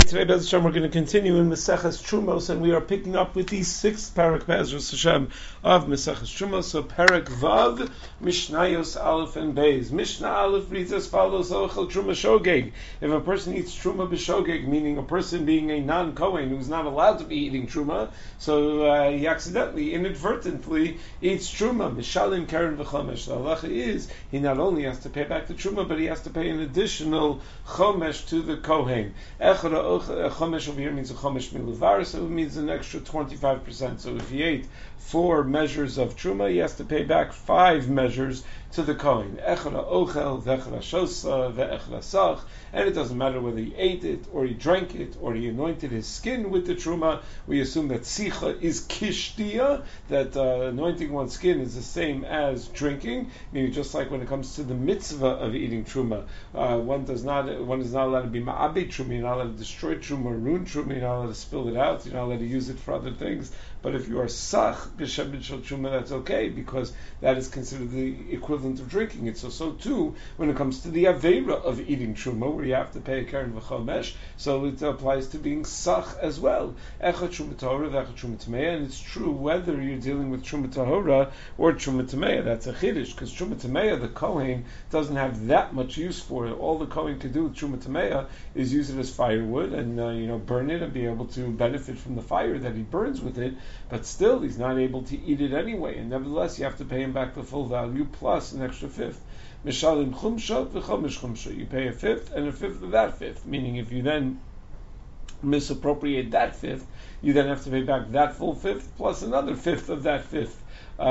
today, Bez Hashem, we're going to continue in Maseches Trumos, and we are picking up with the sixth parak, Be'ezras Hashem, of Maseches Trumos. So, parak Vav, Mishnayos Aleph and Beis. Mishnah Aleph reads as follows: Ochel Truma Shogeg. If a person eats Truma b'Shogeg, meaning a person being a non-Kohen who's not allowed to be eating Truma, so he accidentally, inadvertently eats Truma. Mishalim Karen v'Chomesh. The halacha is he not only has to pay back the Truma, but he has to pay an additional Chomesh to the Kohen. Chomesh over here means a Chomesh miluvar, so it means an extra 25%. So if he ate 4 measures of Truma, he has to pay back 5 measures to the Kohen. Echad ochel, vechad shosa, ve'echad sach, and it doesn't matter whether he ate it, or he drank it, or he anointed his skin with the Truma. We assume that sicha is kishtia, that anointing one's skin is the same as drinking, meaning just like when it comes to the mitzvah of eating Truma, one is not allowed to be ma'abed Truma, you're not allowed to destroy Truma, ruin Truma, you're not allowed to spill it out, you're not allowed to use it for other things. But if you are sach b'shem b'shel Truma, that's okay, because that is considered the equivalent of drinking it. So too, when it comes to the aveira of eating Truma, where you have to pay a keren v'chomesh, so it applies to being sach as well. Echad Truma tahora v'echad Truma tameya, and it's true whether you're dealing with Truma tahora or Truma tameya. That's a chiddush, because Truma tameya, the Kohen doesn't have that much use for it. All the Kohen can do with Truma tameya is use it as firewood and burn it and be able to benefit from the fire that he burns with it. But still, he's not able to eat it anyway, and nevertheless, you have to pay him back the full value plus an extra fifth. Mishalim chumsha v'chomesh chumsha. You pay a fifth and a fifth of that fifth. Meaning, if you then misappropriate that fifth, you then have to pay back that full fifth plus another fifth of that fifth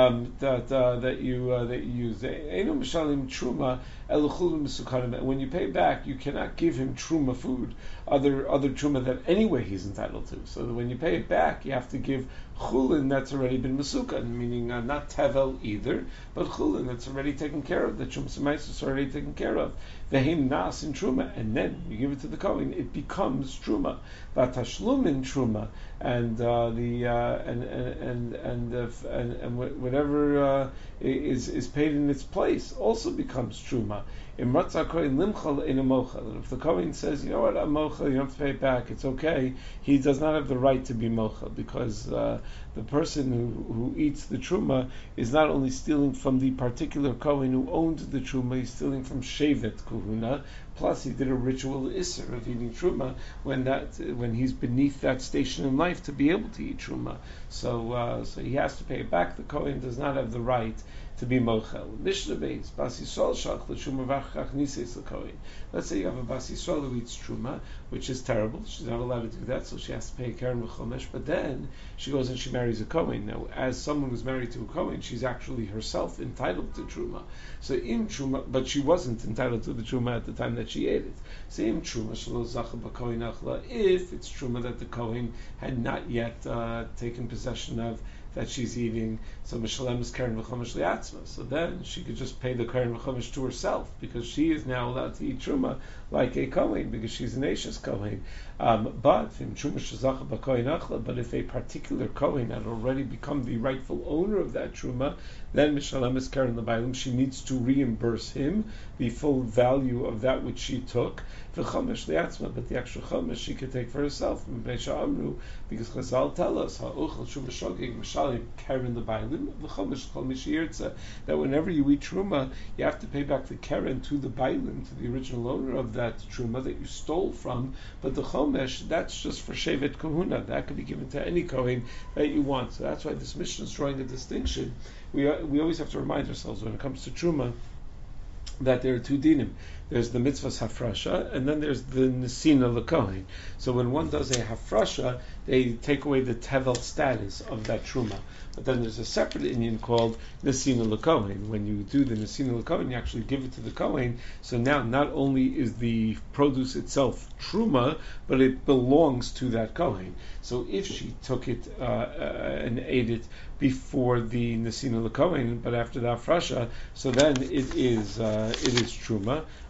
that you use. Einu mishalim truma eluchul misukanim. When you pay back, you cannot give him truma food, other truma that anyway he's entitled to. So that when you pay it back, you have to give chulin that's already been masukan, meaning not tevel either, but chulin that's already taken care of. The truma semais is already taken care of. Vehim nas in truma, and then you give it to the kohen, it becomes truma. Vatashlum in truma, and whatever is paid in its place also becomes truma. If the Kohen says, you know what, I'm mochel, you don't have to pay it back, it's okay, he does not have the right to be mochel, because the person who eats the truma is not only stealing from the particular Kohen who owned the truma, he's stealing from Shevet Kohuna, plus he did a ritual isser of eating truma when he's beneath that station in life to be able to eat truma. So he has to pay it back. The Kohen does not have the right to be mochel. Mishnah Beis, Bas Yisrael shach l'truma v'achach nises l'kohen. Let's say you have a Bas Yisrael who eats truma, which is terrible. She's not allowed to do that, so she has to pay a keren v'chomesh. But then she goes and she marries a Kohen. Now, as someone who's married to a Kohen, she's actually herself entitled to truma. So in truma, but she wasn't entitled to the truma at the time that she ate it. So in truma shelo zacha b'kohen achla, if it's truma that the Kohen had not yet taken possession of, that she's eating, so Mishalem is keren v'chomesh liatzma. So then she could just pay the keren v'chomesh to herself, because she is now allowed to eat truma like a Kohen, because she's an Eishes Kohen. But if a particular Kohen had already become the rightful owner of that truma, then Mishalem is keren l'baylim. She needs to reimburse him the full value of that which she took. V'chomesh liatzma, but the extra chomesh she could take for herself. Because Chazal tell us keren l'baylim v'chomesh kol mishiyirtza, that whenever you eat truma, you have to pay back the keren to the baylim, to the original owner of that truma that you stole from. But the chomesh, that's just for Shevet Kohuna. That could be given to any Kohen that you want. So that's why this mission is drawing a distinction. We always have to remind ourselves when it comes to truma that there are 2 dinim. There's the mitzvahs hafrasha, and then there's the nesina l'kohen. So when one does a hafrasha, they take away the tevel status of that truma. But then there's a separate Indian called nesina l'kohen. When you do the nesina l'kohen, you actually give it to the kohen. So now not only is the produce itself truma, but it belongs to that kohen. So if she took it and ate it before the nesina l'kohen, but after the hafrasha, so then it is truma.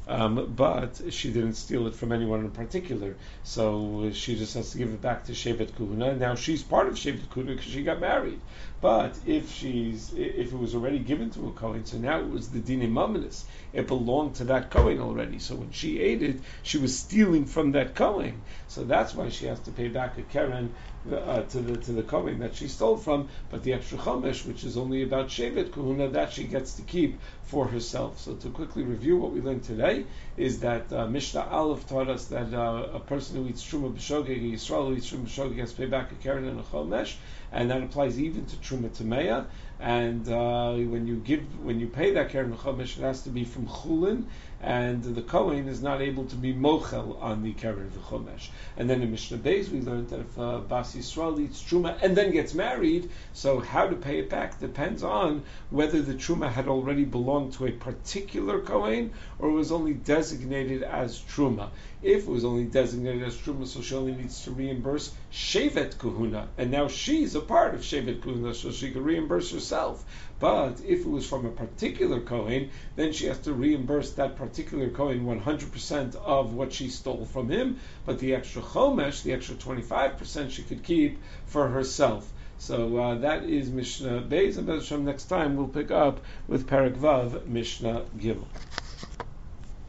but she didn't steal it from anyone in particular. So she just has to give it back to Shevet Kuhuna. Now she's part of Shevet Kuhuna because she got married. But if it was already given to a Kohen, so now it was the Dine Mamanis. It belonged to that Kohen already. So when she ate it, she was stealing from that Kohen. So that's why she has to pay back a Keren to the Kohen that she stole from. But the extra Chomesh, which is only about Shevet Kuhuna, that she gets to keep for herself. So to quickly review what we learned today is that Mishnah Aleph taught us that a person who eats Truma B'Shogeg, a Yisrael who eats Truma B'Shogeg, has to pay back a Keren and a Chomesh, and that applies even to Truma Tameya. And when you pay that Keren and Chomesh, it has to be from Chulin, and the Kohen is not able to be mochel on the Keren v'chomesh. And then in Mishnah Beis we learned that if Bas Yisrael eats Truma and then gets married, so how to pay it back depends on whether the Truma had already belonged to a particular Kohen or was only designated as Truma. If it was only designated as Truma, so she only needs to reimburse Shevet Kuhuna, and now she's a part of Shevet Kuhuna, so she can reimburse herself. But if it was from a particular Kohen, then she has to reimburse that particular Kohen 100% of what she stole from him, but the extra Chomesh, the extra 25%, she could keep for herself. So that is Mishnah Beis, and next time we'll pick up with Perek Vav, Mishnah Gimel.